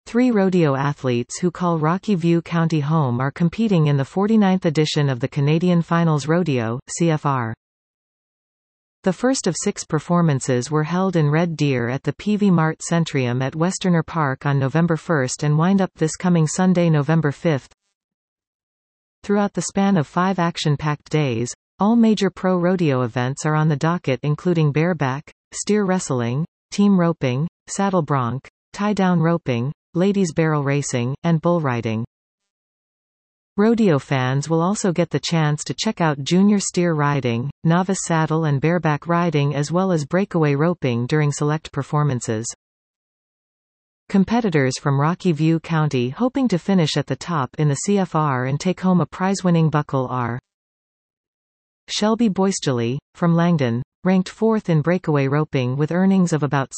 Three rodeo athletes who call Rocky View County home are competing in the 49th edition of the Canadian Finals Rodeo, CFR. The first of 6 performances were held in Red Deer at the Peavey Mart Centrium at Westerner Park on November 1 and wind up this coming Sunday, November 5. Throughout the span of 5 action-packed days, all major pro rodeo events are on the docket, including bareback, steer wrestling, team roping, saddle bronc, tie-down roping, ladies barrel racing, and bull riding. Rodeo fans will also get the chance to check out junior steer riding, novice saddle and bareback riding, as well as breakaway roping during select performances. Competitors from Rocky View County hoping to finish at the top in the CFR and take home a prize-winning buckle are Shelby Boisjoli, from Langdon, ranked 4th in breakaway roping with earnings of about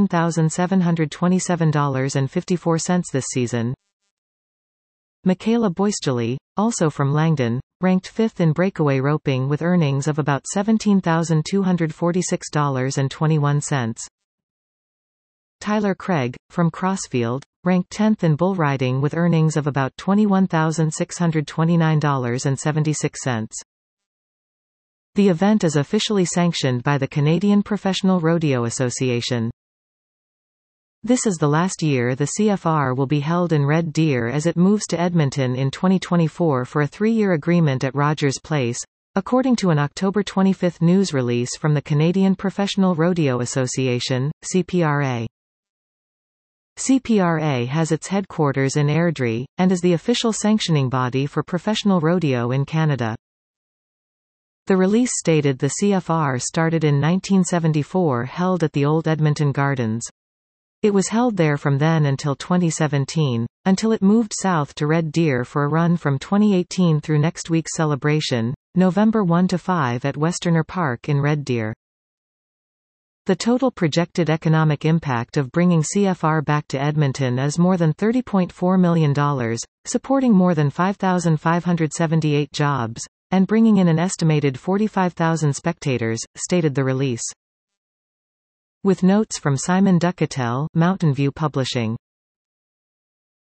$17,727.54 this season. Michaela Boisjoli, also from Langdon, ranked 5th in breakaway roping with earnings of about $17,246.21. Tyler Craig, from Crossfield, ranked 10th in bull riding with earnings of about $21,629.76. The event is officially sanctioned by the Canadian Professional Rodeo Association. This is the last year the CFR will be held in Red Deer as it moves to Edmonton in 2024 for a 3-year agreement at Rogers Place, according to an October 25 news release from the Canadian Professional Rodeo Association, CPRA. CPRA has its headquarters in Airdrie, and is the official sanctioning body for professional rodeo in Canada. The release stated the CFR started in 1974, held at the old Edmonton Gardens. It was held there from then until 2017, until it moved south to Red Deer for a run from 2018 through next week's celebration, November 1 to 5 at Westerner Park in Red Deer. The total projected economic impact of bringing CFR back to Edmonton is more than $30.4 million, supporting more than 5,578 jobs, and bringing in an estimated 45,000 spectators, stated the release. With notes from Simon Ducatel, Mountain View Publishing.